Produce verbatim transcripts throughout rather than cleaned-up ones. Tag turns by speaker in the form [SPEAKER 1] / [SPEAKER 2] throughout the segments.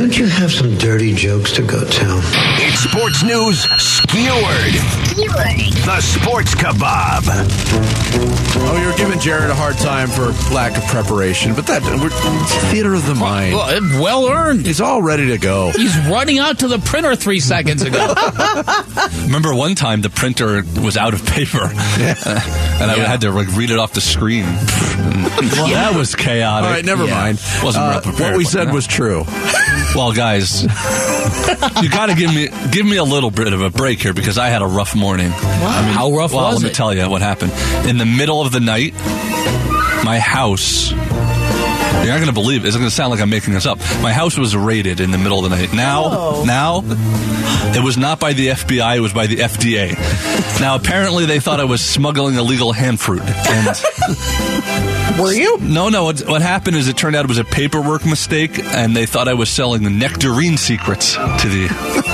[SPEAKER 1] Don't you have some dirty jokes to go tell?
[SPEAKER 2] It's sports news skewered. Skewered. The Sports Kebab.
[SPEAKER 3] Oh, you're giving Jared a hard time for lack of preparation, but that we're, it's theater of the mind.
[SPEAKER 4] Well, well earned.
[SPEAKER 3] He's all ready to go.
[SPEAKER 4] He's running out to the printer three seconds ago.
[SPEAKER 5] Remember one time the printer was out of paper,
[SPEAKER 3] Yeah.
[SPEAKER 5] uh, and I
[SPEAKER 4] Yeah.
[SPEAKER 5] had to like read it off the screen. Well, that was chaotic.
[SPEAKER 3] All right, never
[SPEAKER 4] Yeah.
[SPEAKER 3] mind.
[SPEAKER 5] Wasn't
[SPEAKER 3] Uh,
[SPEAKER 5] real prepared,
[SPEAKER 3] what we
[SPEAKER 5] but
[SPEAKER 3] said
[SPEAKER 5] no.
[SPEAKER 3] was true.
[SPEAKER 5] Well, guys, you got to give me give me a little bit of a break here because I had a rough morning. I mean,
[SPEAKER 4] How rough
[SPEAKER 5] well,
[SPEAKER 4] was
[SPEAKER 5] let me
[SPEAKER 4] it?
[SPEAKER 5] tell you what happened. In the middle of the night, my house. You're not going to believe it. It's going to sound like I'm making this up. My house was raided in the middle of the night. Now,
[SPEAKER 6] Oh.
[SPEAKER 5] now, it was not by the F B I. It was by the F D A. Now, apparently, they thought I was smuggling illegal hand fruit. And
[SPEAKER 6] Were you?
[SPEAKER 5] no, no. What, what happened is it turned out it was a paperwork mistake, and they thought I was selling the nectarine secrets to the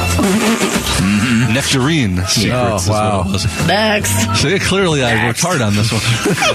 [SPEAKER 5] nectarine secrets.
[SPEAKER 3] Oh,
[SPEAKER 5] is
[SPEAKER 3] wow.
[SPEAKER 5] what it was.
[SPEAKER 6] Next.
[SPEAKER 5] See, clearly I worked hard on this one.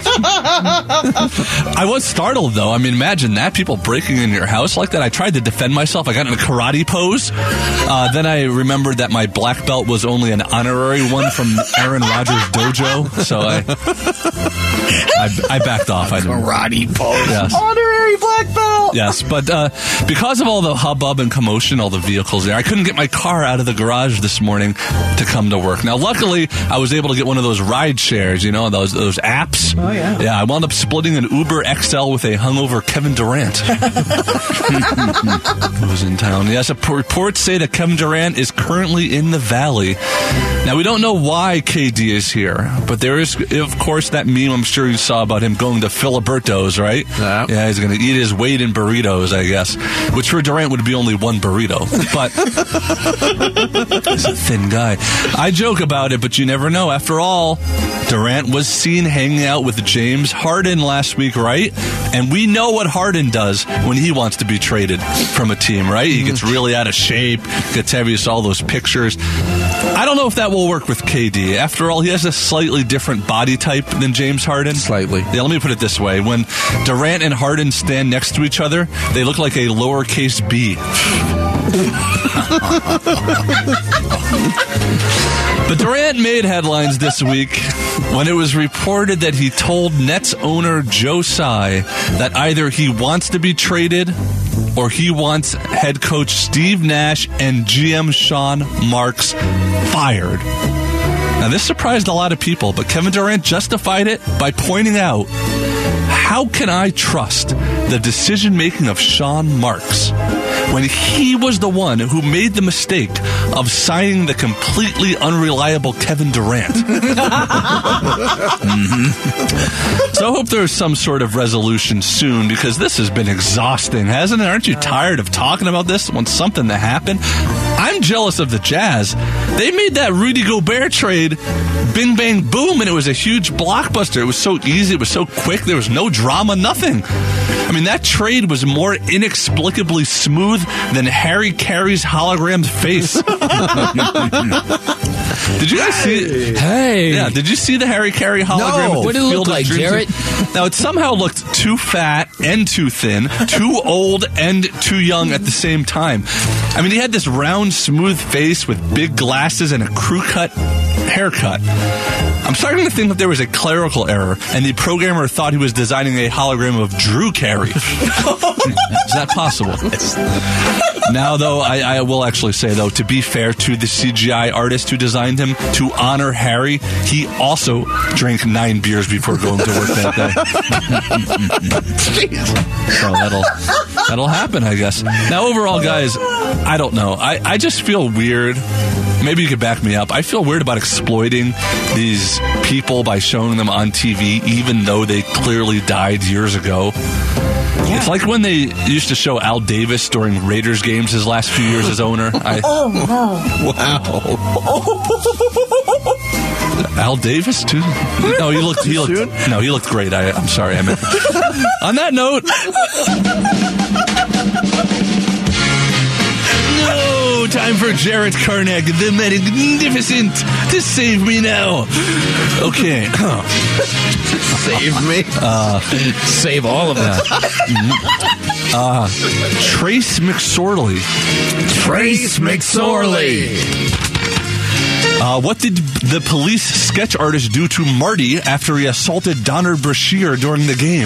[SPEAKER 5] I was startled, though. I mean, imagine that. People breaking in your house like that. I tried to defend myself. I got in a karate pose. Uh, then I remembered that my black belt was only an honorary one from Aaron Rodgers' dojo. So I I, I backed off. I didn't.
[SPEAKER 4] Karate pose.
[SPEAKER 5] Yes.
[SPEAKER 6] Honorary black belt.
[SPEAKER 5] Yes, but uh, because of all the hubbub and commotion, all the vehicles there, I couldn't get my car out of the garage this morning to come to work. Now, luckily, I was able to get one of those ride shares, you know, those those apps.
[SPEAKER 6] Oh, yeah.
[SPEAKER 5] Yeah, I wound up splitting an Uber X L with a hungover Kevin Durant. Who was in town. Yes, a p- reports say that Kevin Durant is currently in the Valley. Now, we don't know why K D is here, but there is, of course, that meme I'm sure you saw about him going to Filiberto's, right?
[SPEAKER 3] Yeah.
[SPEAKER 5] Yeah, he's going to eat his weight in burritos, I guess, which for Durant would be only one burrito, but he's a thin guy. I joke about it, but you never know. After all, Durant was seen hanging out with James Harden last week, right? And we know what Harden does when he wants to be traded from a team, right? He gets really out of shape, gets heavy, you saw all those pictures. I don't know if that will work with K D. After all, he has a slightly different body type than James Harden.
[SPEAKER 3] Slightly.
[SPEAKER 5] Yeah, let me put it this way. When Durant and Harden stand next to each other, they look like a lowercase b. But Durant made headlines this week when it was reported that he told Nets owner Joe Tsai that either he wants to be traded or he wants head coach Steve Nash and G M Sean Marks fired. Now, this surprised a lot of people, but Kevin Durant justified it by pointing out, how can I trust the decision-making of Sean Marks when he was the one who made the mistake of signing the completely unreliable Kevin Durant? Mm-hmm. So I hope there's some sort of resolution soon, because this has been exhausting, hasn't it? Aren't you tired of talking about this when something to happen? I'm jealous of the Jazz. They made that Rudy Gobert trade bing, bang, boom, and it was a huge blockbuster. It was so easy. It was so quick. There was no drama, nothing. I mean, that trade was more inexplicably smooth than Harry Carey's hologram's face. Did you guys see it?
[SPEAKER 4] Hey.
[SPEAKER 5] Yeah, did you see the Harry Carey hologram?
[SPEAKER 3] No.
[SPEAKER 5] at the
[SPEAKER 4] What did it look
[SPEAKER 5] Field of
[SPEAKER 4] like,
[SPEAKER 5] Dreams?
[SPEAKER 4] Jarrett?
[SPEAKER 5] Now, it somehow looked too fat and too thin, too old and too young at the same time. I mean, he had this round, smooth face with big glasses and a crew-cut haircut. I'm starting to think that there was a clerical error, and the programmer thought he was designing a hologram of Drew Carey. Is that possible? Now, though, I, I will actually say, though, to be fair to the C G I artist who designed him, to honor Harry, he also drank nine beers before going to work that day. So that'll that'll happen, I guess. Now, overall, guys, I don't know. I, I just feel weird. Maybe you could back me up. I feel weird about exploiting these people by showing them on T V, even though they clearly died years ago. Yeah. It's like when they used to show Al Davis during Raiders games his last few years as owner. I,
[SPEAKER 6] Oh,
[SPEAKER 5] wow. Al Davis, too? No, he looked, he looked, no, he looked great. I, I'm sorry. I meant. On that note. No, time for Jarrett Karnak, the Magnificent, to save me now. Okay.
[SPEAKER 3] Save me.
[SPEAKER 5] Uh,
[SPEAKER 4] Save all of us.
[SPEAKER 5] Uh, Trace McSorley.
[SPEAKER 4] Trace McSorley.
[SPEAKER 5] Uh, what did the police sketch artist do to Marty after he assaulted Donner Brashear during the game?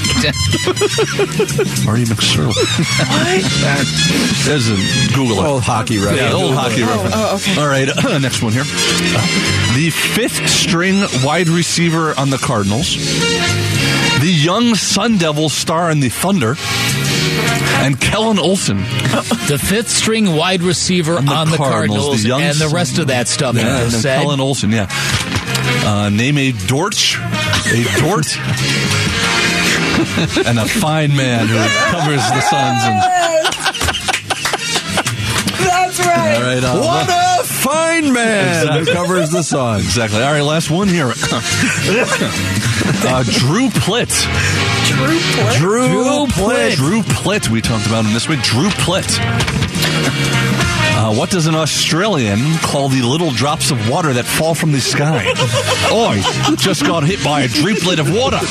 [SPEAKER 5] Marty McSorley.
[SPEAKER 6] What?
[SPEAKER 5] There's a Google it.
[SPEAKER 3] Old hockey reference.
[SPEAKER 5] Yeah, old hockey reference.
[SPEAKER 6] Oh, okay.
[SPEAKER 5] All right, uh, next one here. Uh, the fifth string wide receiver on the Cardinals, the young Sun Devils star in the Thunder, and Kellen Olson.
[SPEAKER 4] The fifth string wide receiver on the,
[SPEAKER 5] on the
[SPEAKER 4] Cardinals,
[SPEAKER 5] Cardinals the young
[SPEAKER 4] and the rest of that stuff that
[SPEAKER 5] Yeah,
[SPEAKER 4] you
[SPEAKER 5] and
[SPEAKER 4] just
[SPEAKER 5] then
[SPEAKER 4] said.
[SPEAKER 5] Kellen Olson, yeah. Uh, name a Dortch, a Dort, and a fine man who covers the Suns. And,
[SPEAKER 6] That's right.
[SPEAKER 5] all right, uh,
[SPEAKER 3] What a fine man
[SPEAKER 5] Exactly.
[SPEAKER 3] who covers the sun.
[SPEAKER 5] exactly. All right, last one here. uh, Drew Plitt.
[SPEAKER 6] Drew Plitt.
[SPEAKER 3] Drew,
[SPEAKER 4] Drew Plitt.
[SPEAKER 5] Drew Plitt, we talked about him this week. Drew Plitt. Uh, what does an Australian call the little drops of water that fall from the sky? Oi, just got hit by a driplet of water.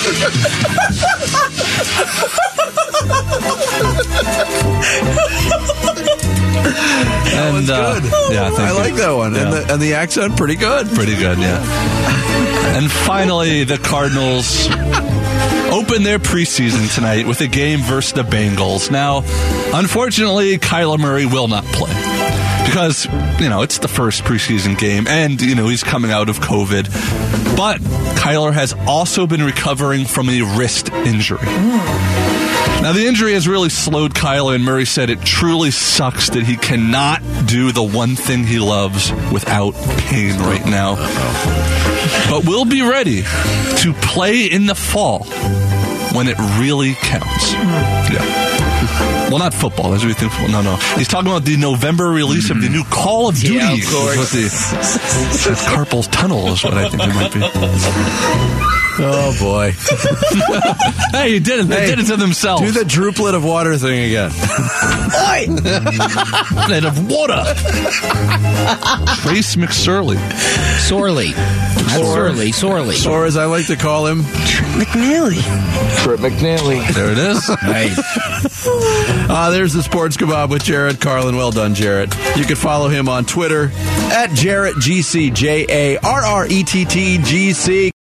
[SPEAKER 3] That was
[SPEAKER 5] And, uh,
[SPEAKER 3] good.
[SPEAKER 5] yeah, thank
[SPEAKER 3] I
[SPEAKER 5] you.
[SPEAKER 3] like that one. And,
[SPEAKER 5] Yeah.
[SPEAKER 3] the, and the accent, pretty good.
[SPEAKER 5] Pretty good, yeah. And finally, the Cardinals open their preseason tonight with a game versus the Bengals. Now, unfortunately, Kyler Murray will not play because, you know, it's the first preseason game and, you know, he's coming out of COVID. But Kyler has also been recovering from a wrist injury. Now, the injury has really slowed Kyler, and Murray said it truly sucks that he cannot do the one thing he loves without pain right now. But we'll be ready to play in the fall when it really counts. Yeah. Well, not football. As we think, no, no. He's talking about the November release of the new Call of Duty.
[SPEAKER 4] Yeah, of course.
[SPEAKER 5] Is what the, Carpal Tunnel is what I think it might be.
[SPEAKER 3] Oh, boy.
[SPEAKER 5] Hey, you did it. They
[SPEAKER 3] Hey,
[SPEAKER 5] did it to themselves.
[SPEAKER 3] Do the druplet of water thing again.
[SPEAKER 5] Druplet of water. Trace McSorley.
[SPEAKER 4] Sorely. Not Sorely, Sorely.
[SPEAKER 3] Or as I like to call him,
[SPEAKER 6] McNally.
[SPEAKER 7] Trip McNally.
[SPEAKER 5] There it is.
[SPEAKER 4] Right.
[SPEAKER 3] uh, there's the Sports Kebab with Jarrett Carlin. Well done, Jarrett. You can follow him on Twitter at Jarrett G C, J A R R E T T G C.